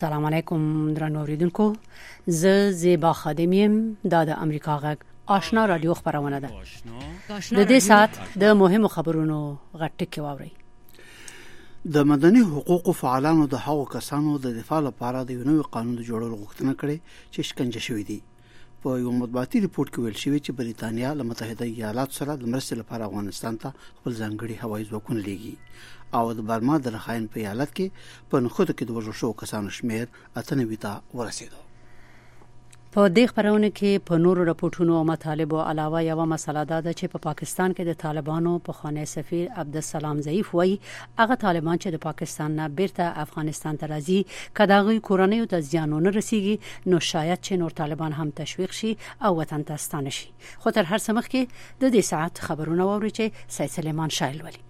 سلام علیکم درنو اوریدونکو، زه زیبا خادمیم. دا د امریکا غږ آشنا رادیو خبرونه ده. د دې سات د مهمو خبرونو غټکه واوري. د مدني حقوقو فعالانو د هغو کسانو د دفاع لپاره د یو نوي قانون د جوړولو غوښتنه کړې چې شکنجه شوی دي. په یو مطبوعاتي ریپورت کې ویل شوی چې بریتانیا له متحده ایالاتو سره د مرستې لپاره افغانستان ته خپل ځانګړي هوایي ځواکونه لیږي او د برما د رخاین په ایالت کې په نخودو کې د وژل شوو کسانو شمېر 98 ته ورسېد. په دې خبرونه کې په نورو راپورټونو او مطالبو علاوه یو مسله ده چې په پاکستان کې د طالبانو په خانه سفیر عبدالسلام ضعیف وایي هغه طالبان چې د پاکستان نه بیرته افغانستان ته راځي کداغي کورنۍ ته زیانونه رسیږي نو شاید چې نور طالبان هم تشویق شي او وطن ته ستانه شي. خو تر هر څه مخکې د دې ساعت خبرونه واوري چې سید سلیمان شایل ولی.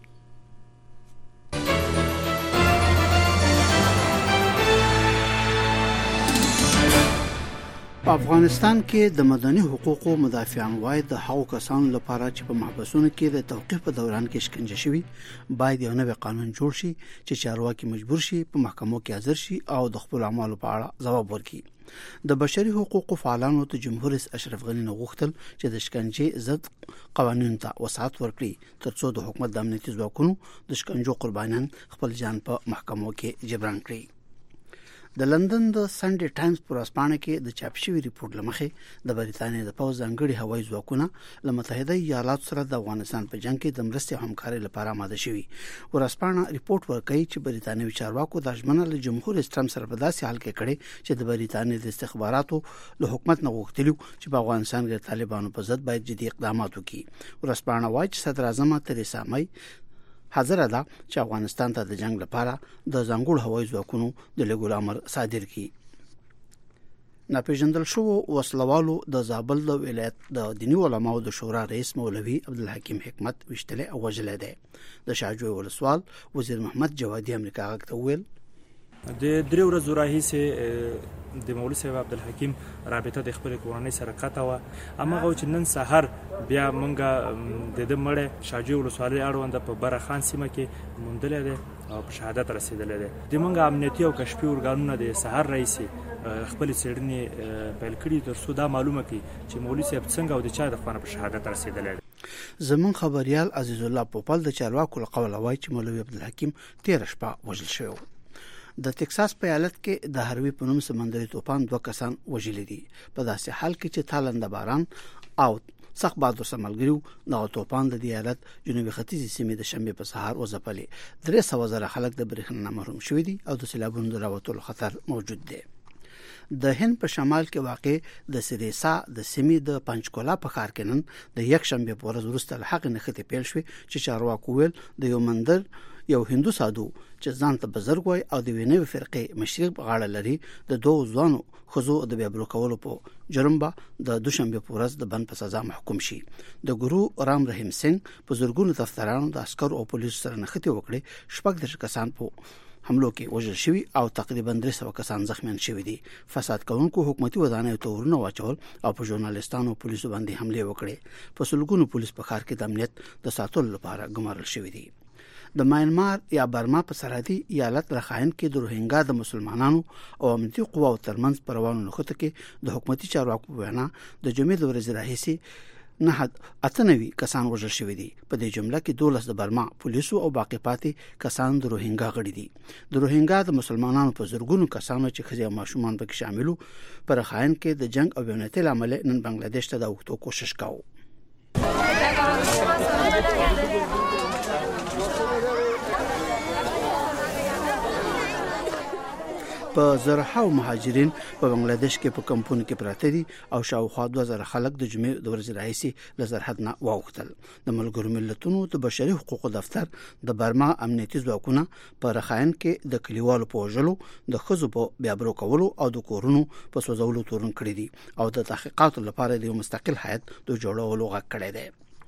په افغانستان کې د مدني حقوقو مدافعان وايي د هغو کسانو لپاره چې په محبسونو کې د توقیف په دوران کې شکنجه شوي باید یو نوی قانون جوړ شي چې چارواکي مجبور شي په محکمو کې حاضر شي او د خپل اعمالو په اړه ځواب ورکړي. د بشري حقوقو فعالانو ته جمهور رئیس اشرف غني غوښتل چې د شکنجې ضد قوانینو ته وسعت ورکړي ترڅو د حکومت د امنیتي ځواکونو د شکنجو قربانیان خپل ځان په محکمو کې جبران کړي. د لندن د سنډي ټایمز پر اسپانه کې د چاپ شوی ریپورت لمخې د بریتانیا د پوځ ځانګړي هوایي ځواکونه له متحده ایالاتو سره د افغانستان په جنگ کې د مرستې همکاري لپاره آماده شوي. ورسپانه ریپورت ورکوي چې بریتانیوي چارواکو د ژمنه له جمهور رئیس ټرمپ سره په داسې حال کې کړي چې د بریتانیا د استخباراتو له حکومت نه غوښتلو چې په افغانستان کې طالبانو په ضد باید جدي اقدامات وکړي. ورسپانه وايي چې صدر اعظم تریسا مې حاضر ده چې افغانستان ته د جنگ لپاره د ځانګړو هوایي ځواکونو د لګولو امر صادر کړي. ناپېژندل شو وسلوالو د زابل د ولایت د دینی علماو د شورا رئیس مولوي عبدالحکیم حکمت وشتله او وجله ده. د شاجوی ولسوال وزیر محمد جوادي امریکا غږ ته ویل د درې ورځې راهیسې د مولوي صاحب عبدالحکیم رابطه د خپل کورنۍ سره قطع و. امغه چې نن سحر بیا مونږه د مړ شاجوی ولسوالۍ اړوند په برخان سیمه کې موندلې ده او په شهادت رسیدلې ده. د مونږه امنیتي او کشفي ارګانونو د سحر رئیسي خپل څېړنې پیل کړي ترڅو دا معلومه کړي چې مولوي صاحب څنګه او د چا د خپل په شهادت رسیدلې ده. زمون خبريال عزیز الله پوپل د چارواکو له قوله وایي چې مولوي عبدالحکیم 13 شپه وژل شوی. د ټکساس په ایالت کې د هروي په نوم سمندري طوفان 2 کسان وژل دي. په داسې حال کې چې تالنده باران او سخت باد وسملګریو د طوفان د ایالت جنوبي ختیځي سیمې د شنبه په سهار وځپلې 300,000 خلک د برېښنا محروم شوي دي او د سیلابونو د راوتلو خطر موجود دی. د هند په شمال کې واقع د سریسا د سیمې د پنچکولا په ښار کې نن د یک شنبه په ورځ وروسته له حق نښتې پیل شوې چې چارواکو ویل د یو مندر یو هندو سادو چې ځان ته بزرګ وای او د وینوي فرقې مشرق غاړه لري د دوه ځوانو خزو د بیا برکولو په جرم به د دوشنبه په ورځ د بند په سزا محکوم شي. د ګورو رام رحیم سنگ په زورګونو دفترانو د عسکر او پولیسو سره نښتې وکړي. 14 کسان په حملو کې وژل شوي او تقریبا 300 کسان زخمیان شوي دي. فساد کوونکو حکومتي ودانیو ته ورونه واچول او په ژورنالستانو او پولیسو باندې حمله وکړي. په سلګونو پولیس په ښار کې د امنیت د ساتلو لپاره ګمارل شوي دي. د ماینمار یا برما په سرحدي ایالت رخاین کې د روهینګا د مسلمانانو او امنیتي قواو ترمنځ پروانو نښته کې د حکومتي چارواکو وینا د جمعې د ورځې راهیسې 98 کسان وژل شوي دي. په دې جمله کې 12 د برما پولیسو او باقی پاتې کسان د روهینګا غړي دي. د روهینګا د مسلمانانو په زرګونو کسانو چې ښځې او ماشومان پکې شاملو پر رخاین کې د جنگ او بېنیتۍ لامل نن بنگلاديش ته د اوښتو کوشش کاوه. په زرهاو مهاجرین په بنگلاديش کې په کمپونو کې پراته دي او شاوخوا 2000 خلک د جمعې د ورځې راهیسې له سرحد نه واوښتل. د ملګرو ملتونو د بشري حقوقو دفتر د برما امنیتي ځواکونه په رخاین کې د کلیوالو په وژلو د ښځو په بیا برکولو او د کورونو په سوځولو تورن کړی دي او د تحقیقاتو لپاره د یو مستقل هیئت د جوړولو غږ کړی دی.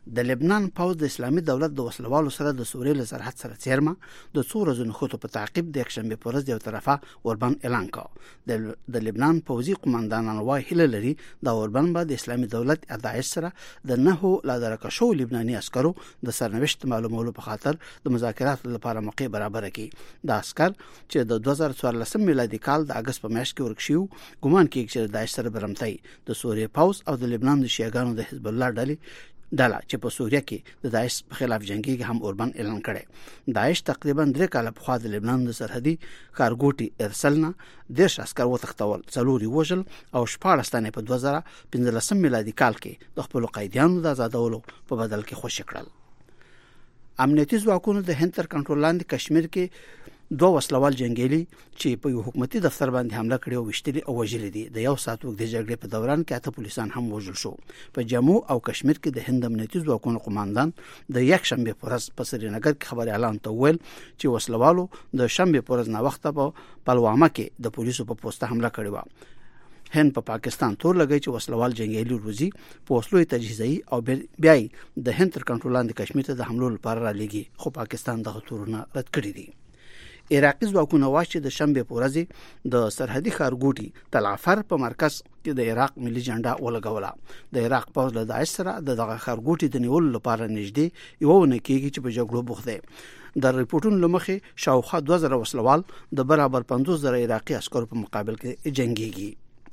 د لبنان پوز د اسلامي دولت د وسلوالو سره د سوریې له سرحد سره څیرمه د څو ورځې نښتو په تعقیب د یکشنبه په ورځ یو طرفه اوربان اعلان کړ. د لبنان پوزي قوماندانانو وايي هله لري د اوربان به د اسلامي دولت داعش سره د نهو لا درکه شو لبناني عسکرو د سرنوشت معلومولو په خاطر د مذاکراتو لپاره موقع برابر کړي. د عسكر چې د 2014 میلادي کال د اگست په میاشت کې ورکشیو ګومان کیږي چې داعش سره برمتای د سوریې پوز او د لبنان د شیعاګانو د حزب الله ډله چې په سوریه کې د داعش په خلاف جنگي هم اوربان اعلان کړي. داعش تقریبا 3 کال په خوا د لبنان د سرحدي کارګوټي ارسلنا د عسكر وتختول څلوري وژل او 14 تنه په 2015 میلادي کال کې د خپل قیدیانو د آزادولو په بدل کې خوشی کړل. امنیتي ځواکونو د هند تر کنټرول لاندې کشمیر کې 2 وسلوال جنگیالي چې په یو حکومتي دفتر باندې حمله کړې او وشتلي او وژلي دي. د یو ساعت وګړي جګړې په دوران کې 8 پولیسان هم وژل شو. په جموں او کشمیر کې د هند امنیتي ځواکونو قوماندان د یک شنبه پر ورځ په سرینگر کې خبر اعلان ته ویل چې وسلوالو د شنبه پر ورځ نه وخته په پلوامه کې د پولیسو په پوسټه حمله کړې و. هند په پاکستان تور لګی چې وسلوال جنگیالي روزي په وسلو تجهیزي او بیا د هند تر کنټرول لاندې کشمیر ته د حملو لپاره را لګي خو پاکستان دغه تورونه رد کړی دي. عراقي ځواکونه وايي چې د شنبه په ورځ د سرحدي ښارګوټي تل عفر په مرکز کې د عراق ملي جنډا ولګوله. د عراق پوز له داعش سره دغه ښارګوټي د نیولو لپاره نږدې یو نه کېږي چې په جګړو بوخت دي. د ریپورتونو لمخې شاوخوا 2000 وسلوال د برابر 50000 عراقي عسکرو په مقابل کې جنگيږي.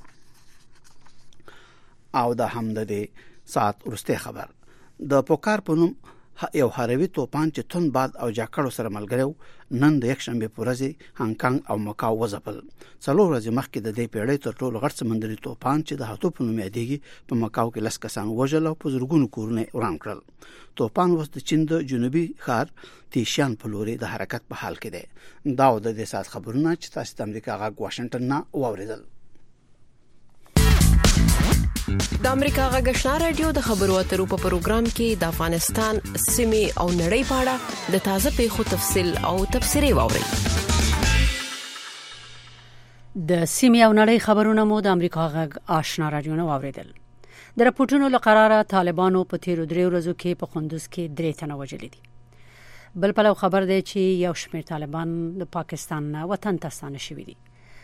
او د حمد ساعت ورسته خبر د پوکار په نوم یو هاروي توپان چې تون باد او جاکړو سره ملګریو نن د یک شنبه په ورځ هانګ کانګ او مکاو وځپل. څلور ورځې مخکې د دې پیړۍ تر ټولو غټ سمندري توپان چې د هاتو په نوم یادېږي په مکاو کې 10 کسان وژل او په زرګونو کورونه وران کړل. توپان اوس د چین د جنوبي ښار تیشان په لوري د حرکت په حال کې دی. دا د دې سات خبرونه چې تاسو د امریکا غږ واشنگټن نه واوریدل. د امریکا غږ آشنا رادیو د خبرو اترو په پروګرام کې د افغانستان سیمې او نړۍ په اړه د تازه پیښو تفصیل او تبصرې واورئ. د سیمې او نړۍ خبرونه مو د امریکا غږ آشنا رادیو نه واوریدل. د راپورټونو لقراره طالبانو په تیرو 3 ورځو کې په قندوز کې 3 تنه وژلي دي. بل پلو خبر دی چې یو شمېر طالبان د پاکستان نه وطن ته ستانه شوي دي.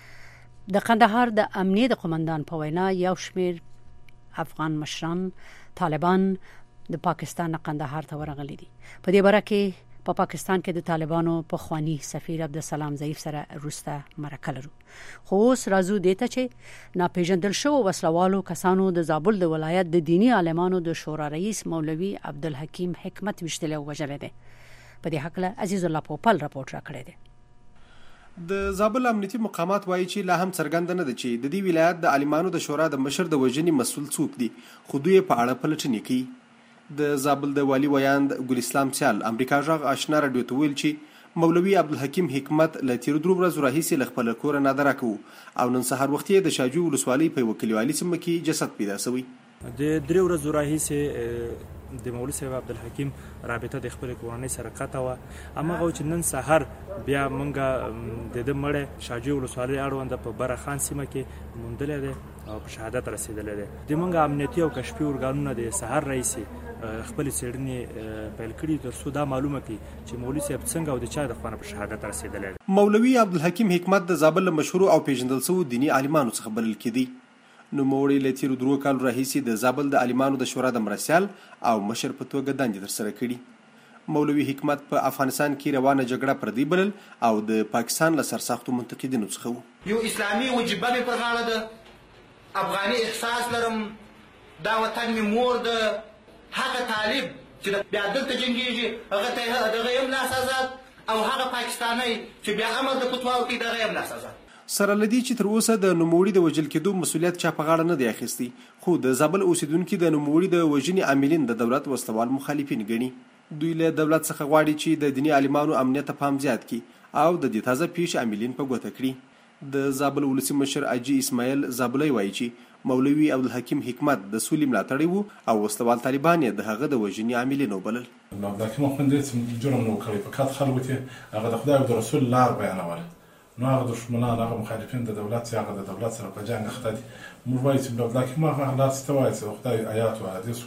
د قندهار د امنیه د قومندان په وینا یو شمېر افغان مشران طالبان د پاکستان نه قندهار ته ورغلي دي. په دې باره کې په پاکستان کې د طالبانو په خواني سفیر عبدالسلام ضعیف سره روسته مرکه لرو. خو اوس راځو دیته چې ناپېژندل شو وسلوالو کسانو د زابل د ولایت د دینی عالمانو د شورا رئیس مولوي عبدالحکیم حکمت وشتل او وجل دي. په دې حق له عزیز الله پوپل راپورټ راکړی دی. د زابل امنیتي مقامات وایي چې لا هم څرګنده نه ده چې د دې ولایت د عالمانو د شورا د مشر د وژنې مسؤل څوک دي، خو دوی په اړه پلټنې کوي. د زابل د والي ویاند ګل اسلام سیال امریکا غږ آشنا رادیو ته ویل چې مولوي عبدالحکیم حکمت له تیرو 3 ورځو راهیسې له خپل کور نه درکو او نن سهار وخت یې د شاجو ولسوالۍ په وکیلوالي سیمه کې جسد پیدا شوی. د 3 ورځو راهیسې د مولوي صاحب عبدالحکیم رابطه د خپل کورنۍ سره قطع و. امغه چې نن سحر بیا مونږه د دې مړ شاجو ولسوالۍ اړوند په برخان سیمه کې موندل دي او په شهادت رسیدل دي. د مونږه امنیتي او کشفي ارګانونو د سحر رئیس خپل څېړنې پیل کړي تر څو دا معلومه کړي چې مولوي صاحب څنګه او د چا د خپل په شهادت رسیدل دي. مولوي عبدالحکیم حکمت د زابل مشهور او پیژندل شوی دینی عالمانو څخه بلل کېدی. نو موړی له تیرو 3 کال راهیسې د زابل د عالمانو د شورا د مرسیال او مشر په توګه دندې ترسره کړي. مولوي حکمت په افغانستان کې روانه جګړه پردی بلل او د پاکستان له سرسختو منتقدینو څخه وو. یو اسلامي وجیبه مې پر غاړه ده، افغاني احساس لرم، دا وطن مې مور ده. هغه طالب چې بیا دلته جنګېږي هغه ته دغه هم لاس آزاد او هغه پاکستانی چې بیا عمل د فتواو کوي دغه هم لاس آزاد. سره لدی چې تر اوسه د نوموړي د وژل کېدو مسولیت چا په غاړه نه دی اخیستی، خو د زابل اوسیدونکو د نوموړي د وژنې عاملین د دولت وسلوال مخالفین ګڼي. دوی له دولت څخه غواړي چې د دینی عالمانو امنیت ته پام زیات کړي او د دې تازه پیښ عاملین په ګوته کړي. د زابل ولسی مشر اجي اسماعیل زابلي وایي چې مولوي عبدالحکیم حکمت د سولې ملاتړی وو او وسلوال طالبان یې د هغه د وژنې عاملین وبلل. عبدالحکیم خوندې جرم نو کړی په کات خلوته هغه د خدای او د رسول لار بیانول. نو هغه دشمنان هغه مخالفین د دولت هغه د دولت سره په جنگ اخته دي. موږ وایو چې عبدالحکیم هغه لار ستوي چې خدای آیات او حدیث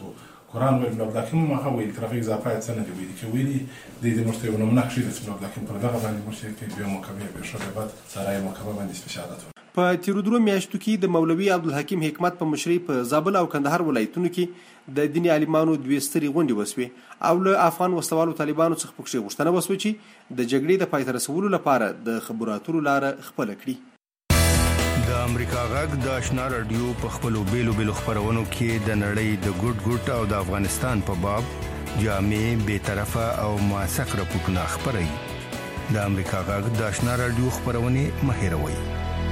قرآن ویل بلکه ما ویل ترغه اضافه څه نه دی ویل چې ویلي د دې مرته ونومونه خشي د بلکه پر دغه باندې مرته کې بیا مکمل به شو بعد سره مکمل باندې استشارت په تیرو درو میاشتو کې د مولوي عبدالحکیم حکمت په مشرۍ په زابل او کندهار ولایتونو کې د دیني عالمانو دوه ستري غونډې وسوې او له افغان وسوالو طالبانو څخه پکښې غوښتنه وسوه چې د جګړې د پای ته رسولو لپاره د خبرو اترو لاره خپله کړي. د امریکا غږ د آشنا رادیو په خپلو بیلو خبرونو کې د نړۍ د ګډ او د افغانستان په باب جامع بې طرفه او موثق راپورټونه خپروي. د امریکا غږ د آشنا رادیو خبرونه مه هېروئ.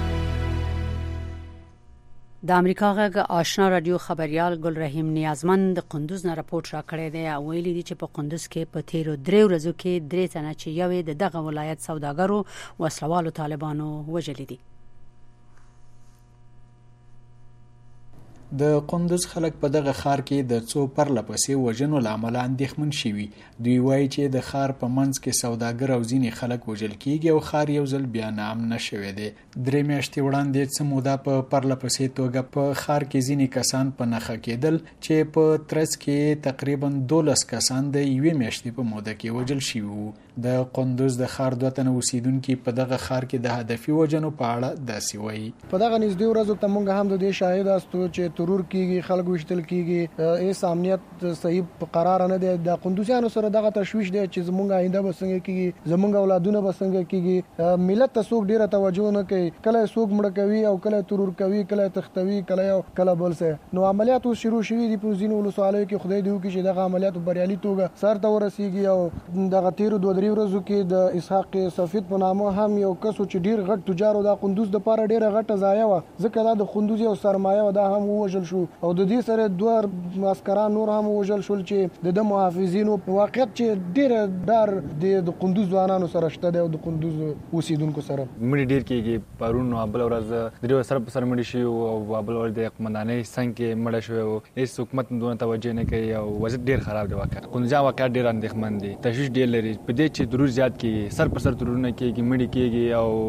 د امریکا غږ آشنا رادیو خبريال ګل رحیم نیازمند د قندوز نه راپورټ راکړی دی او ویلي دي چې په قندوز کې په تیرو 3 ورځو کې 3 تنه چې یوې دغه ولایت سوداګرو وسلوالو طالبانو وژلي دي. د قندوز خلک په دغه ښار کې د څو پرله پسې وژنو لامل اندېښمن شوي. دوی وایي چې د ښار په منځ کې سوداګر او ځینې خلک وژل کیږي او ښار یو ځل بیا ناامنه شوی دی. 3 میاشتې وړاندې څه موده په پرله پسې توګه په ښار کې ځینې کسان په نښه کېدل چې په ترڅ کې تقریبا 12 کسان د 1 میاشتې په موده کې وژل شوي وو. د قندوز د ښار 2 تنه اوسیدونکي په دغه ښار کې د هدفي وژنو په اړه داسې وایي. په دغه نږدې ورځو ته موږ هم د دې شاهد استو چې ترور کیږي، خلک وشتل کیږي، هیڅ امنیت صحیح قرار نه دی. د قندوزیانو سره دغه تشویش دی چې زمونږ آینده به څنګه کیږي، زمونږ اولادونه به څنګه کیږي. ملت ته څوک ډیره توجه نه کوي، کله څوک مړ کوي او کله ترور کوي، کله تختوي، کله بل څه. نو عملیات شروع شوي دي په ځینو ولسوالیو کې. خدای دې وکړي چې دغه عملیات بریالي توګه سر ته ورسیږي. او دغه تیر 2-3 ورځو کې د اسحاق سفید په نامه هم یو کس چې ډیر غټ تجار د قندوز د پاره ډیره غټه ضایع و، ځکه دا د قندوز یو سرمایه و، دا هم وژل شو. او د دې سره 2 عسکران نور هم وژل شول چې د محافظینو واقعیت چې ډیره ډار د قندوز ځوانانو سره شته دی او د قندوز اوسیدونکو سره مړي ډیر کېږي. پرون بل ورځ د سر په سر مړي شي او بل ورځ د قومندانۍ څنګه کې مړ شو او هیڅ حکومت دونه توجه نه کوي او وضعیت ډیر خراب دی. قندوزیان واقعا ډیر اندېښمن دي، تشویش ډیر لري په دې چې ضرور زیات کېږي، سر پر سر ترورونه کېږي، مړي کېږي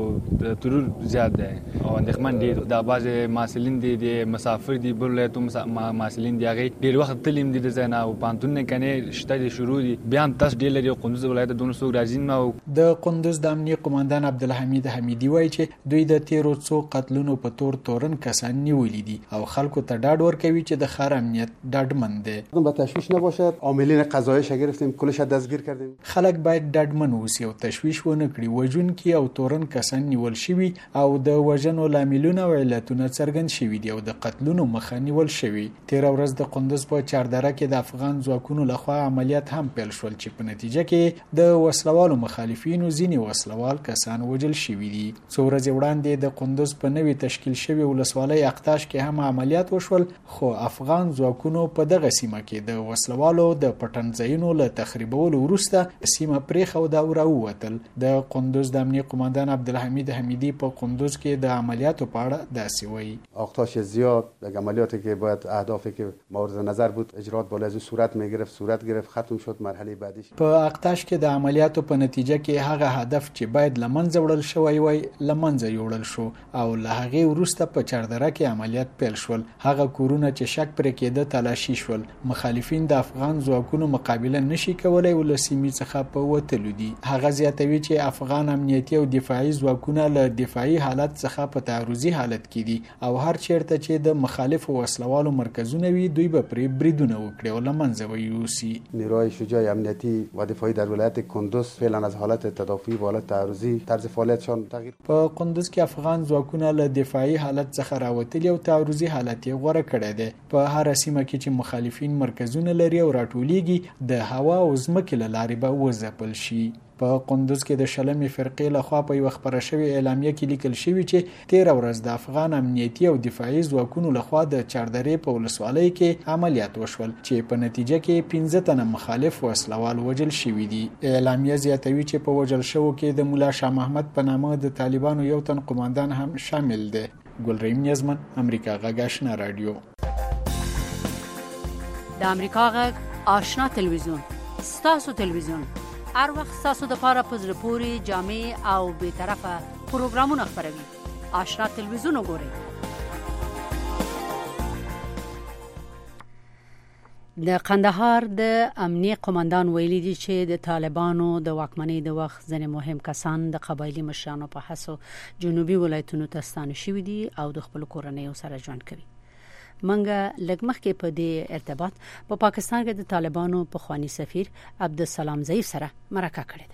او ترور زیات دی او اندېښمن دي. دا بعضې محصلین دي، د مسافر دي، بل ولایتو محصلین دي، هغې ډېر وخت تللي دي د ځای نه او پوهنتونونه کنې شته دي، شروع دي، بیا هم تاسو ډېر لري. قندوز ولایت دونه څوک راځي نه. د قندوز د امنیه قومندان عبدالحمید حمیدي وایي چې دوی د تیرو څو قتلونو په تورن کسان نیولي دي او خلکو ته ډاډ ورکوي چې د ښار امنیت ډاډمن دی. با تشویش نباشد، عاملین قضاییش گرفتیم، کلش دستگیر کردیم. خلک باید ډاډمن اوسي او تشویش ونه کړي. وژونکي او تورن کسان نیول شوي او د وژنو لاملونه او علتونه څرګند شوي دي او د قتلونو مخه نیول شوي. تیر ورځ د قندوز په چاردره کې د افغان ځواکونو لخوا عملیات هم پیل شول چې په نتیجه کې د وسلوالو مخالفینو ځینې وسلوال کسان وژل شوي دي. څو ورځې وړاندې د قندوز په نوي تشکیل شوی ولسوالۍ اقتاش کې هم عملیات وشول، خو افغان ځواکونو په دغه سیمه کې د وسلوالو د پټنځایونو له تخریبولو وروسته سیمه پرېښوده او راووتل. د قندوز د امنیه قومندان عبدالحمید حمیدی په قندوز کې د عملیاتو په اړه داسې وایي. اقتاش زیاد یک عملیاتی که باید اهدافی که مورد نظر بود اجرات بالا از صورت گرفت ختم شد. مرحله بعدیش په اقتاش کې د عملیاتو په نتیجه کې هغه هدف چې باید لمنځه وړل شوی وای لمنځه یوړل شو او له هغې وروسته په چاردره کې عملیات پیل شول. هغه کورونه چې شک پرې کېده تلاشي شول. مخالفین د افغان ځواکونو مقابله نشي کولای او له سیمې څخه په وتلو دي. هغه زیاتوي چې افغان امنیتي او دفاعي ځواکونه له دفاعي حالت څخه په تعرضي حالت کې دي او هر چیرته چې د مخالف وسلوالو مرکزونه وي دوی به پرې بریدونه وکړي او لمنځه ویوسي. نیروهای شجاع امنیتی و دفاعی در ولایت قندوز فعلا از حالت تدافعی به حالت تعرضی طرز فعالیتشان تغییر. په قندوز کې افغان ځواکونه له دفاعي حالت څخه راوتلي او تعرضي حالت یې غوره کړی دی. په هر سیمه کې چې مخالفین مرکزونه لري او راټولیږي د هوا او ځمکې له لارې به وځپل شي. په قندوز کې د شلمې فرقې لخوا په یو خبره شوی اعلامیه کې لیکل شوی چې 13 ورځ د افغان امنیتي او دفاعي ځواکونو لخوا د چاردرې په ولسوالۍ کې عملیات وشول چې په نتیجه کې 15 تنه مخالف وسلوال وژل شوي دي. اعلامیه زیاتوي چې په وژل شوو کې د مولا شاه محمد په نامه د طالبانو یو تن قومندان هم شامل دی. ګلریم نیازمن، امریکا غږ آشنا رادیو. د امریکا غږ آشنا تلویزیون ستاسو تلویزیون هر وخت ستاسو د پاره پزله پوری جامع او به طرفه پروګرامونه خبروي. آشنا تلویزیون وګورئ. د قندهار د امنیه قومندان ویلي دي چې د طالبانو د واکمنۍ د وخت ځنې مهم کسان د قبایلی مشرانو په حسو جنوبي ولایتونو ته ستانه شوي دي او د خپل کورنۍ سره ژوند کوي. منګه لږ مخکې په دې ارتباط په پاکستان کې د طالبانو پخوانی سفیر عبدالسلام ضعیف سره مرکه کړې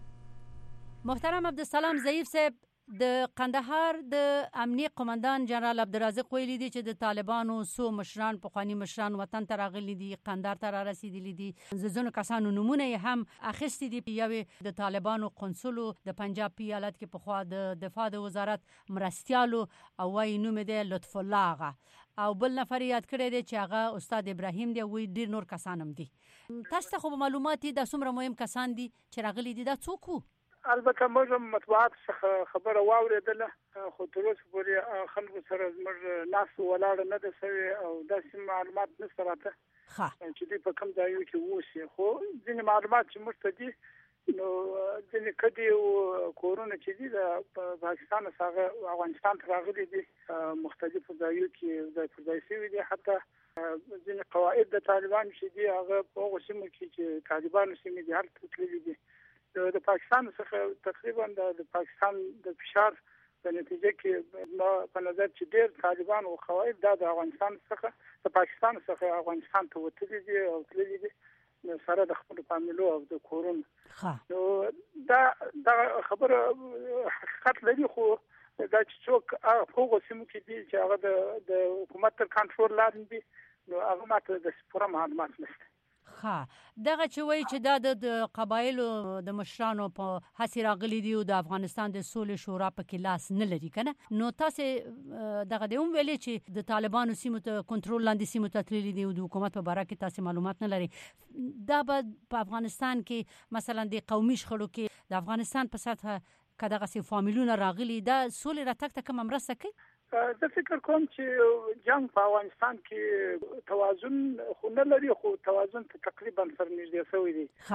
ده. محترم عبدالسلام ضعیف صاحب، د قندهار د امنیه قومندان جنرال عبدالرازق ویلي دي چې د طالبانو سو مشران پخوانی مشران وطن ته راغلي دي، قندهار ته رسیدلي دي. ځینو کسانو نمونه هم اخیستي دي. یو د طالبانو قنصلو د پنجاب په ایالت کې پخوا د دفاع د وزارت مرستیالو او وايي نوم دی لطف الله آغا، او بل نفر یاد کړی دی چې هغه استاد ابراهیم دی. وی ډیر نور کسان هم دي. تاسو ته خو معلومات دي د څومره مهم کسان دي چې راغلي دي؟ دا څوک وو؟ البته موږ مطبوعات څخه خبره واوریدله، خو تر اوسه پورې خلکو سره زموږ لاس ولاړ نه ده شوی او داسې معلومات نشته راته چې دوی په کوم ځایو کې اوسي. خو ځینې معلومات چې موږ ته دي، نو ځینې کدي او کورونه چې دي د پاکستان څخه افغانستان ته راغلي دي، مختلفو ځایو کې ځای پر ځای شوي دي. حتی ځینې قواعد د طالبان چې دي هغه په هغو سیمو کې چې طالبانو سیمې دي هلته تللي دي. د پاکستان څخه تقریبا د پاکستان د فشار په نتیجه کې په نظر چې ډېر طالبان او قواعد د افغانستان څخه د پاکستان څخه افغانستان ته وتلي دي او تللي دي سره د خپل فامیلو او د کورونو. نو دا خبره حقیقت لري، خو دا چې څوک هغه سیمو کې دي چې هغه د حکومت تر کنټرول لاندې دي، نو هغه ماته د پوره معلومات نشته. دغه چې وایي چې دا د قبایلو د مشرانو په هڅې راغلي دي او د افغانستان د سولې شورا په کې لاس نه لري کنه، نو تاسو دغه د ویلي چې د طالبانو سیمو ته کنټرول لاندې سیمو ته تللي دي او د حکومت په باره کې تاسو معلومات نه لري. دا به په افغانستان کې مثلا د قومي شخړو کې د افغانستان په سطح کداغه سي فامیلونه راغلي، دا سولې راتګ ته کوم مرسته کوي؟ زه فکر کوم چې جنگ په افغانستان کې توازن خو نه لري، خو توازن ته تقریبا سره نږدې شوی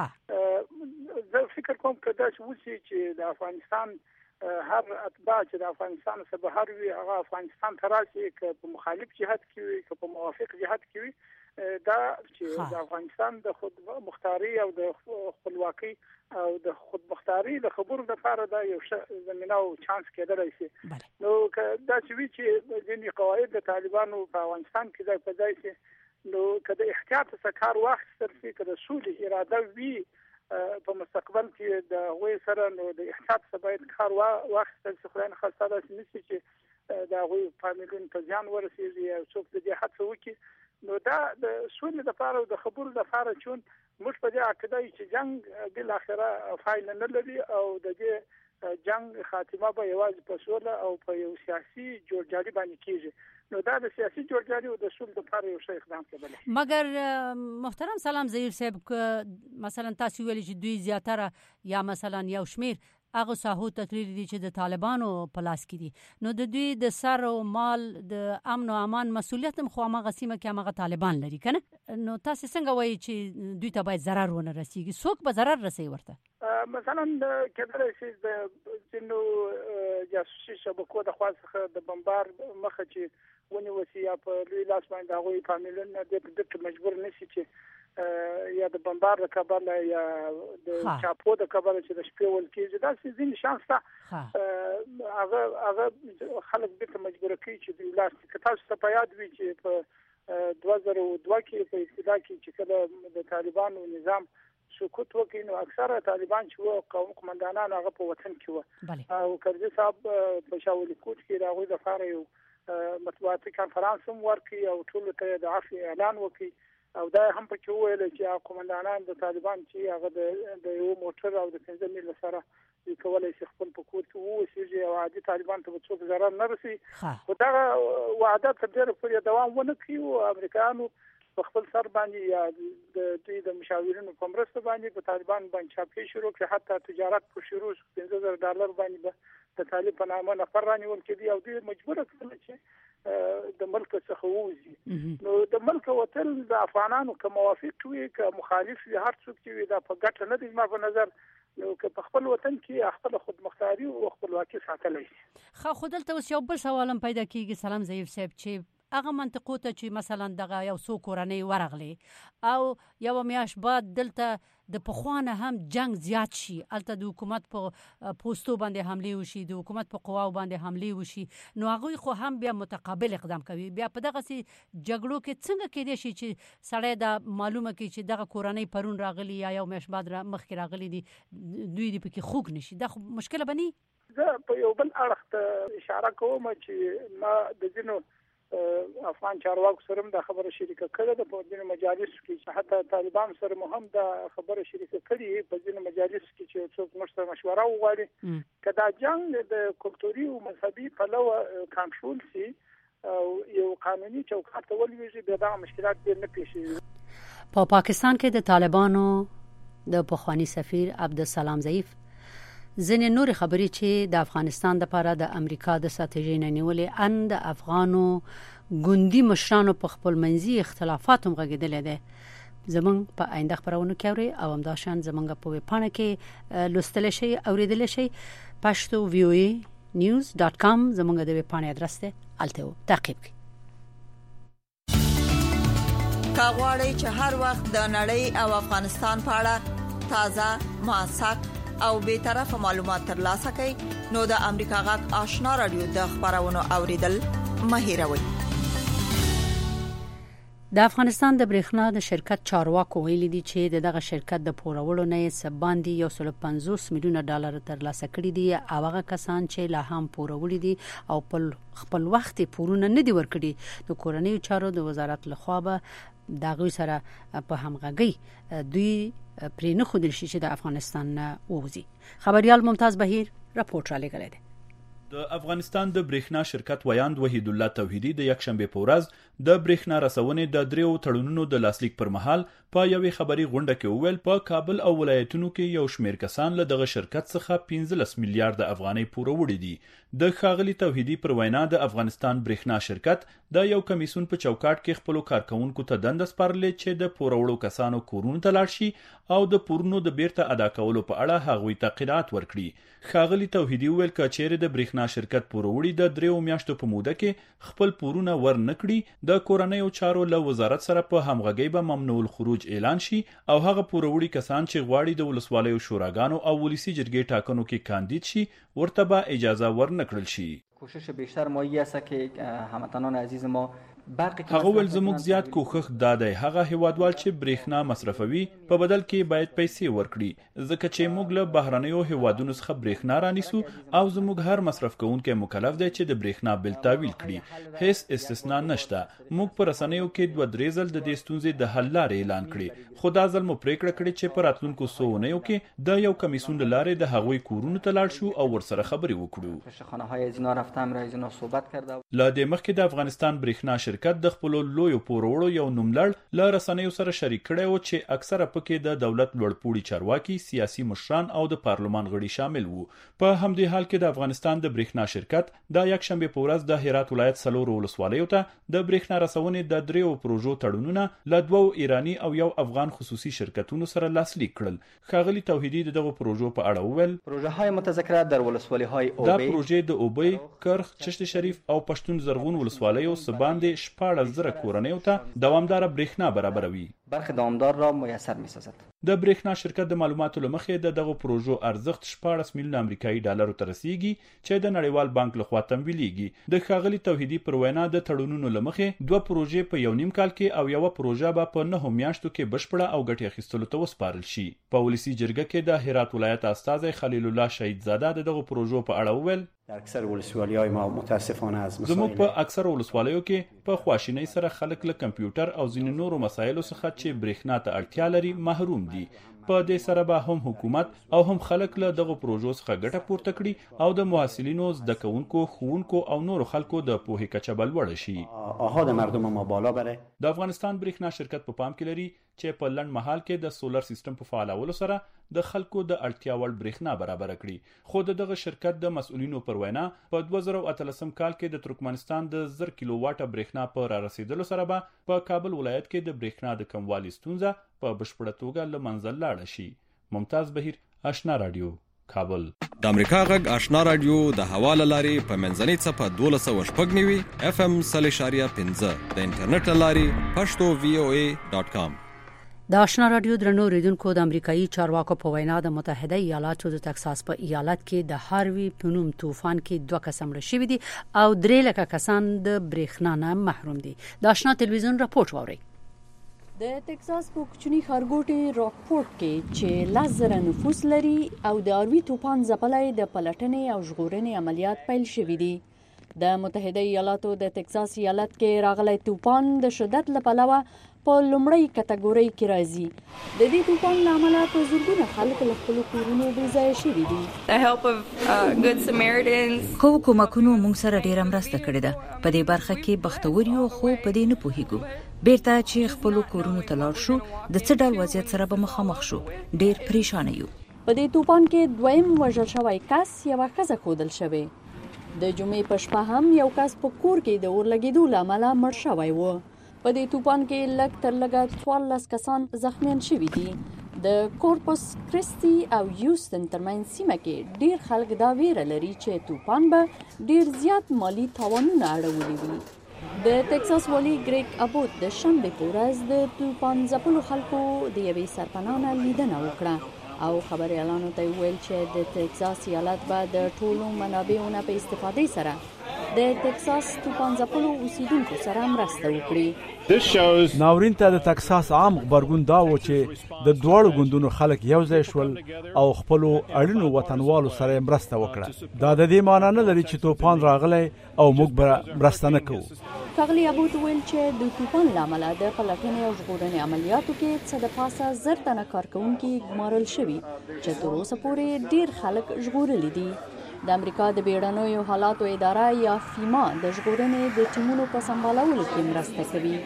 دی. زه فکر کوم که دا وشي چې د افغانستان هر اتباع چې د افغانستان څخه بهر وي هغه افغانستان ته راشي، که په مخالف جهت کې وي که په موافق جهت کې وي، دا چې د افغانستان د خود مختاري او د خپلواکي او د خود مختاري د خبرو لپاره دا یو زمينه او چانس کېدلی شي. نو دا چې وی چې ځینې قواعد د طالبانو په افغانستان کې ځای په ځای شي، نو که د احتیاط څخه کار واخیستل شي، که د سولې اراده وي په مستقبل کې د هغوی سره، نو د احتیاط څخه باید کار واخیستل شي. خدای نخواسته داسې نه شي چې د هغوی فامیلونو ته زیان ورسېږي او څوک د دې هڅه وکړي. نو دا د سولې لپاره او د خبرو لپاره چون موږ په دې عقیده یو چې جنگ بل اخره فایل نه لري او د دې جنگ خاتمه به یوازې په سوله او په یو سیاسي جوړجاړي باندې کیږي. نو دا د سیاسي جوړجاړي او د سولې لپاره یو ښه اقدام کېدلی. مګر محترم سلام ضعیف صاحب، مثلا تاسو ویلي چې دوی زیاتره یا مثلا یو شمیر هغه ساحو تقریر دي چې د طالبانو په لاس کې دي، نو د دوی د سر او مال د امن او امان مسؤلیت هم خو هغه سیمه کې هغه طالبان لري کنه. نو تاسو څنګه وایي چې دوی ته باید ضرر ونه رسیږي؟ څوک به ضرر رسوي ورته؟ مثلا کېدلی شي د ځینو جاسوسي شبکو د خوا څخه د بمبار مخه چې ونیوسي یا په لوی لاس باندې هغوی فامیلونه دې مجبور نشي چې یا د بمبار د کابل یا د چاپو د کابل چې د شپې ول کېږي، دا ځینې شانس ته هغه خلک دې مجبور کوي چې د لاس کې تاسو ته په یاد وي چې په 2002 کې په ابتدا کې چې کله د طالبانو نظام سقوط وکړ، نو اکثره طالبان چې وو قوم قومندانان هغه په وطن کې وو او کرزي صاحب په شاولي کوټ کې راغوي د فار یو مطبوعاتي کانفرنس هم ورکړي او ټول ته د عفو اعلان وکړي او دا هم پکې ویل چې قومندانان د طالبان چې هغه د یو موټر او د 15 میل سره کولای شي خپل په کور کې ووسیږي او عادي طالبان ته څوک ضرر نه رسي. خو دا وعده تر ډېره پورې دوام ونه کړي او امریکایانو په خپل سر باندې یا د دوی د مشاورینو په مرسته باندې په طالبان باندې چاپی شروع کړ، حتی تجارت په شروع $15,000 باندې د طالب په نامه نفر رانیول کېدی او دوی مجبور کړل چې د ملک څخه ووځي. نو د ملک وتل د افغانانو که موافق وي که مخالف وي هر څوک چې وي دا په ګټه نه دی زما په نظر، نو که په خپل وطن کې خپل خودمختاري او خپلواکي ساتلی شي. خو دلته اوس یو بل سوال هم پیدا کیږي سلام ضعیف صاحب، چې هغه منطقو ته چې مثلا دغه یو څو کورنۍ ورغلې او یو میاش بعد دلته د پخوانه هم جنگ زیات شي، الته د حکومت په پوستو باندې حمله وشي، د حکومت په قواو باندې حمله وشي، نو هغه خو هم بیا متقابل اقدام کوي. بیا په دغه سي جګړو کې څنګه کېدې شي چې سړی دا معلومه کی چې دغه کورنۍ پرون راغلي یا یو میاش بعد مخکې راغلي دي، دوی دې پکې خوګ نشي، دا خو مشکله بني. زه په یو بل اړخ ته اشاره کوم چې ما د ځینو افغان چارواکو سره د خبره شریکه کړې ده په ځینو مجالسو کې، حتی طالبان سره هم د خبره شریکه کړې په ځینو مجالسو کې چې څوک موږ سره مشوره وغواړي که دا جنگ د کلتوري او مذهبي پلوه کنټرول شي او یو قانوني چوکاټ ته ولویږي، بیا دا مشکلات ډېر نه پیښیږي. په پاکستان کې د طالبانو د پخوانی سفیر عبدالسلام ضعیف ځینې نور خبرې چې د افغانستان لپاره د امریکا د ستراتیژۍ نه نیولې ان د افغانو ګوندي مشرانو په خپل منځي اختلافات هم غږیدل دي. زمونږ په آینده خبرونو کې اوري او همداشان زمونږ په ویبپاڼه کې لوستل شي اوریدل شي pashto.voanews.com زمونږ د ویبپاڼې ادرس ته الته تعقیب کړئ. کاغوري چې هر وخت د نړۍ او افغانستان په اړه تازه موثق او به طرفه معلومات ترلاسه کړئ نو د امریکا غږ آشنا رادیو د خبرونو اوریدل مهیروي. د افغانستان د برېښنا د شرکت چارواکو ویلي دي چې دغه شرکت د پورولو نه سباندي 150 میلیونه ډالر ترلاسه کړي دي او هغه کسان چې لا هم پورولي دي او خپل وخت پورونه نه دي ورکړي د کورنۍ چارو د وزارت لخوا به دغه سره په همغږي دوی پرې نه خودل شي چې د افغانستان ووزي. خبريال ممتاز بهیر راپورټ را لګړی دی. د افغانستان د برېښنا شرکت ویاند وحید الله توحیدی د یکشنبه په ورځ د برېښنا رسونې د دریو تړونونو د لاسلیک پر مهال په یوې خبري غونډه کې وویل په کابل او ولایتونو کې یو شمېر کسان له دغه شرکت څخه 15 میلیارډ افغانۍ پوروړي دي. د ښاغلي توحیدی پر وینا د افغانستان برېښنا شرکت د یو کمیسون په چوکاټ کې خپل کارکونکو ته دند سپارلې چې د پوروړو کسانو کورونو ته لاړ شي او د پورونو د بیرته ادا کولو په اړه هغوی ته قناعت ورکړي. ښاغلي توحیدی ویل چې چیرې د برېښنا شرکت پوروړي د 3 میاشتو په موده کې خپل پورونه ور نکړي د کورنیو چارو له وزارت سره په همغږۍ به ممنوع الخروج اعلان شي او هغه پوروړي کسان چې غواړي د ولسوالیو شوراګانو او ولسی جرګې ټاکنو کې کاندید شي ورته به اجازه ورنکړل شي. کوشش بیشتر مایی است که هموطنان عزیز ما هغه ول زموږ زیات کوښښ دادی هغه هیوادوال چې برېښنا مصرفوي په بدل کې باید پیسې ورکړي ځکه چې موږ له بهرنیو هیوادونو څخه برېښنا رانیسو او زموږ هر مصرف کوونکی مکلف دی چې د برېښنا بل تحویل کړي. هیڅ استثنا نشته. موږ پر رسنیو کې 2-3 ځل د دې ستونزې د حل لارې اعلان کړي خو دا ځل مو پریکړه کړې چې په راتلونکو 100 اونیو کې د یو کمیسون لارې د هغوی کورونو ته لاړ شو او ورسره خبرې وکړو. لا د مخکې د افغانستان برېښنا شرکت د خپل لوی پوروړو یو نوملړ له رسنیو سره شریک کړي او چې اکثره پکې د دولت لوړپوړي چارواکي سیاسي مشران او د پارلمان غړي شامل وو. په همدې حال کې د افغانستان د برېښنا شرکت د یکشنبه په ورځ د هرات ولایت سلور ولسوالیو ته د برېښنا رسونې د 3 پروژو تړونونه له 2 ایرانی او یو افغان خصوصي شرکتونو سره لاسلیک کړل. ښاغلي توحیدی دغه پروژو په اړه وویل پروژه های متذکره در ولسوالی‌های اوبی دا پروژې د اوبی، کرخ، چشت شریف او پښتون زرغون ولسوالیو سباندې 14,000 کورنیو ته دوامدار برېښنا برابروي. برخه دوامدار را میسر می‌سازد. د برېښنا شرکت د معلوماتو لمخې دغه پروژو ارزښت 14 میلیون امریکایي ډالرو ته رسیدي چې د نړیوال بانک لخوا تمویلېږي. د ښاغلي توحیدی پر وینا د تړونونو لمخې 2 پروژې په 1.5 کال کې او یو پروژه به په 9 میاشتو کې بشپړه او ګټه اخیستلو ته وسپارل شي. په ولسی جرګه کې د هرات ولایت استاذ خلیل الله شهید زاده دغه پروژو په اړه وویل در اکثر ولسوالی‌های ما متاسفانه از مسائل زموږ په اکثر ولسوالیو کې په خواشینۍ سره خلک له کمپیوټر او ځینې نورو مسایلو څخه چې برېښنا ته اړتیا لري محروم دي. په دې سره به هم حکومت او هم خلک له دغه پروژو څخه ګټه پورته کړي او د محصلینو، زده کوونکو، ښوونکو او نورو خلکو د پوهې کچه بل لوړه شي. آها د مردم ما بالا بره. د افغانستان برېښنا شرکت په پام کې لري چې په لنډ مهال کې د سولر سیستم په فعالولو سره د خلکو د اړتیا وړ برېښنا برابر کړي. خو دغه شرکت د مسؤلینو پر وینا په 2013 کال کې د ترکمنستان د 1000 کیلو واټه برېښنا په را رسیدلو سره به په کابل ولایت کې د برېښنا د کموالي ستونزه په بشپړه توګه له منځه لاړه شي. ممتاز بهیر، آشنا رادیو، کابل. د امریکا غږ آشنا رادیو د حواله لاري په منځنۍ صفه 1290 FM 0.5 د انټرنیټ لاري pashto.voa.com. د آشنا رادیو درنو ریډونکو د امریکایي چارواکو په وینا د متحده ایالاتو د ټکساس په ایالت کې د هاروی په نوم طوفان کې 2 کسان مړه شوي دي او 3 لکه کسان د برېښنا نه محروم دي. د آشنا تلویزیون راپورټ واوري. د ټکساس په کوچني ښارګوټي راکپورټ کې چې 10,000 نفوس لري او د هاروی طوفان ځپلای د پلټنې او ژغورنې عملیات پیل شوي دي. د متحده ایالاتو د ټکساس ایالت کې راغلی طوفان د شدت له پلوه په لومړی کټګورۍ کې راځي. د دې طوفان له امله په زرګونه خلک له خپلو کورونو بېځایه شوي دي. The help of good Samaritans. خو کومکونو موږ سره ډېره مرسته کړې ده. په دې برخه کې بختور یو خو په دې نه پوهیږو. بیرته چې خپلو کورونو ته لاړ شو د څه ډول وضعیت سره به مخامخ شو. ډېر پریشان یو. په دې طوفان کې دویم وژل شوی کس یوه ښځه ښودل شوې. د جمعې په شپه هم یو کس په کور کې د اور لګېدو له امله مړ شوی و. په دې طوفان کې لږ تر لږه 14 کسان زخمیان شوي دي. د کورپوس کریسټي او هیوستن ترمنځ سیمه کې ډېر خلک دا ویره لري چې طوفان به ډېر زیات مالی تاوانونه اړولي وي. د ټکساس والي ګریګ ابوت د شنبې په ورځ د طوفان ځپلو خلکو د یوې سرپناه لیدنه وکړه او خبريالانو ته ویل چې د ټکساس ایالت به د ټولو منابعو نه په استفادې سره د ټکساس طوفان ځپلو اوسیدونکو سره مرسته وکړي. ناورین ته د ټکساس عام خبرګون دا و چې د دوړو غوندونو خلک یو ځای شول او خپل اړینو وطنوالو سره مرسته وکړه. دا د دې معنی نه لري چې طوفان راغلی او موږ به مرسته نه کوو. ښاغلي ابوت ویل چې د طوفان له امله د پلټنې او ژغورنې عملیاتو کې څه د پاسه 10 تنه کارکوونکي ګمارل شوي چې تر اوسه پورې ډېر خلک ژغورلي دي. د امریکا د بیړنیو حالاتو اداره یا فیما د ژغورنې د ټیمونو په سمبالولو کې مرسته کوي.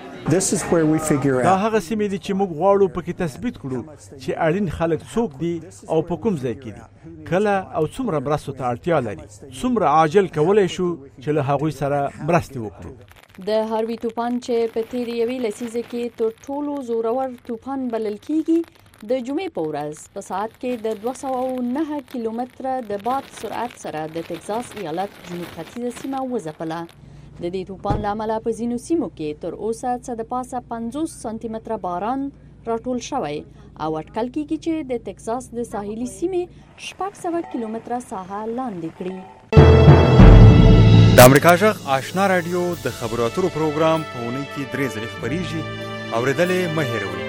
دا هغه سیمې دي چې موږ غواړو پکې تثبیت کړو چې اړین خلک څوک دي او په کوم ځای کې دي، کله او څومره مرستو ته اړتیا لري، څومره عاجل کولای شو چې له هغوی سره مرسته وکړو. د هاروی طوفان چې په تیر یوې لسیزه کې تر ټولو زورور طوفان بلل کیږي د جمعې په ورځ په ساعت کې د 209 کیلومتره د باد سرعت سره د ټکساس ایالت جنوب ختیځه سیمه وځپله. د دې طوفان له امله په ځینو سیمو کې تر اوسه څه د پاسه 50 سانتي متره باران راټول شوی او اټکل کیږي چې د ټکساس د ساحلي سیمې 600 کیلومتره ساحه لاندې کړي. د امریکا غږ آشنا رادیو د خبرو اترو پروګرام په اونۍ کې 3 ځلې خبريږي. اوریدلې مه هېروئ.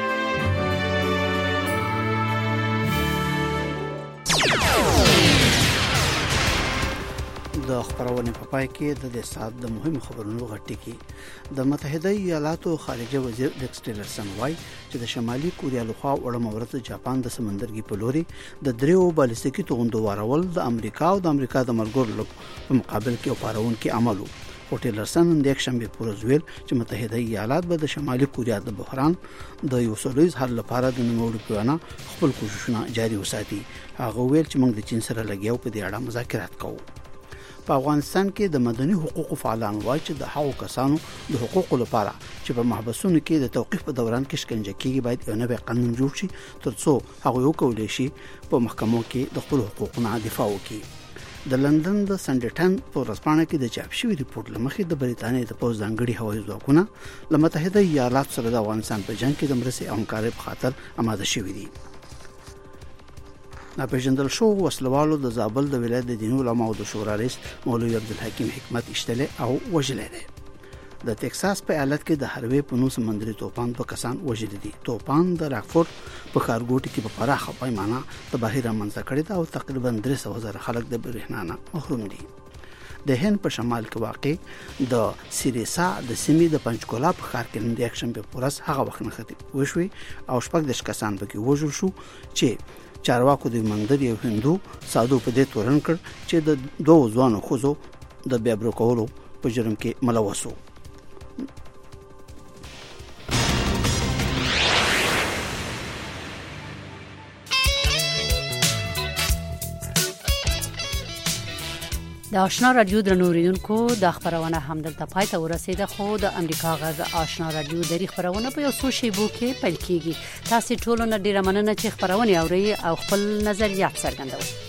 د خبرونې په پای کې د دې سات د مهمو خبرونو غټي کې د متحده ایالاتو خارجه وزیر ریکس ټیلرسن وایي چې د شمالي کوریا لخوا وړه مورد جاپان د سمندرګي په لوري د دریو بالستیکي توغندو وارول د امریکا او د امریکا د ملګرو په مقابل کې پارون کې عملو. او ټیلرسن د یک شنبه پورز ویل چې متحده ایالات به د شمالي کوریا د بحران د یو سولویز حل لپاره د نوموړي پیوانه خپل کوششونه جاري وساتي. هغه ویل چې موږ د چین سره لګیاو په دې اړه مذاکرات کوو. په افغانستان کې د مدني حقوقو فعالان وایي چې د هغو کسانو د حقوقو لپاره چې په محبسونو کې د توقيف په دوران کې شکنجه کیږي باید یو نوی قانون جوړ شي ترڅو هغه وکولای شي په محکمو کې د خپل حقوقو دفاع وکړي. د لندن د سنډټن په ورځپاڼه کې د چاپ شوی ریپورت لمخې د بریټانیا د پوز ځانګړي هوایي ځواکونه له متحده ایالاتو سره د افغانستان په جنگ کې د مرستې او همکارۍ په خاطر آماده شوي دي. ناپېژندل شو وسلوالو د زابل د ولایت د دیني علماو د شورا رئیس مولوي عبدالحکیم حکمت اشتله او وژلې ده. د ټکساس په ایالت کې د هاروی په نوم سمندري طوفان 2 کسان وژل دي. طوفان د راکفورد په ښارګوټي کې په پراخه پیمانه تباهي رامنځته کړې ده او تقریبا 300,000 خلک د برېښنا نه محروم دي. د هند په شمال کې واقع د سیریسا د سیمې د پنچکولا په ښار کې د یک شنبه په ورځ هغه وخت نښتې وشوي او 14 کسان پکې وژل شو چې چارواکو د مندر یو هندو سادو په دې تورن کړ چې د 2 ځوانو خوځو د بیا برکولو په جرم کې ملوث وو. د آشنا رادیو درنوریدونکو د خبرونه همدلته پای ته ورسیده. خو د امریکا غږ آشنا رادیو د خبرونه په یو څو شیبو کې پیل کیږي. تاسو ټول نه ډیره مننه چې خبرونه اوري او خپل نظریات څرګندوي.